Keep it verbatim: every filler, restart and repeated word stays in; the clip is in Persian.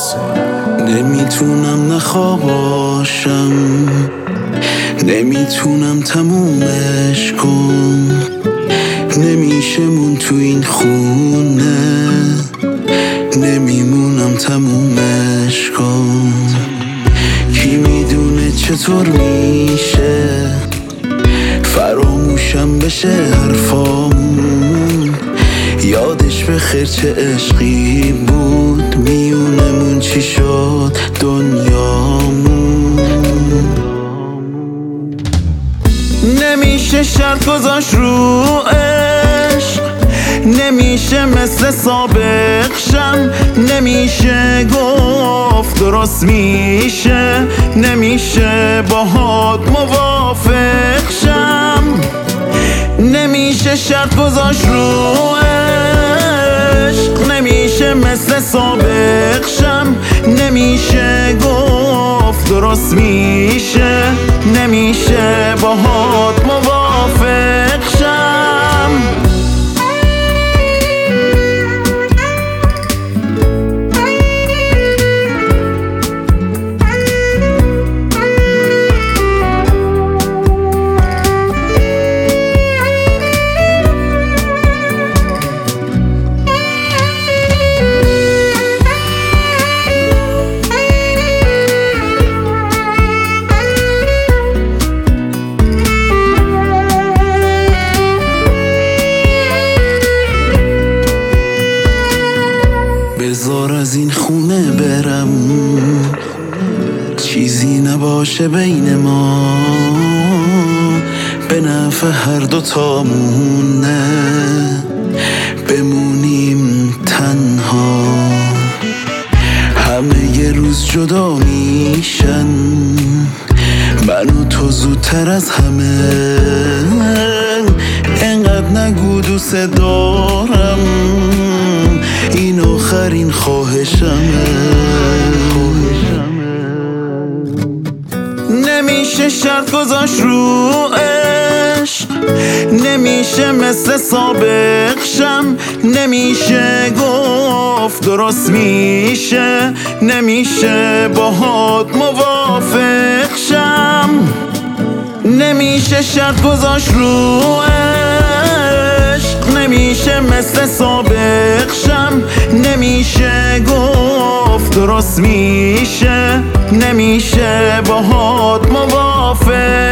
نمیتونم نخواباشم، نمیتونم تمومش کن، نمیشه مون تو این خونه، نمیمونم تمومش کن. کی میدونه چطور میشه فراموشم بشه حرفامون، یادش بخیر چه عشقی بود، میونمون چی شد دنیامون. نمیشه شرط گذاشت رو عشق، نمیشه مثل سابق شم، نمیشه گفت درست میشه، نمیشه باهات موافق شم. نمیشه شرط گذاشت رو عشق، نمیشه مثل سابق شم، نمیشه گفت درست میشه، نمیشه باهات موافق شم. بذار از این خونه برم، چیزی نباشه بین ما، به نفع هر دوتامونه، بمونیم تنها. همه یه روز جدا میشن، من و تو زودتر از همه، انقدر نگو دوست دارم، این آخرین خواهشمه. نمیشه شرط گذاشت رو عشق، نمیشه مثل سابق شم، نمیشه گفت درست میشه، نمیشه باهات موافق شم. نمیشه شرط گذاشت رو عشق، نمیشه مثل سابق شم، نمیشه گفت درست میشه، نمیشه باهات موافق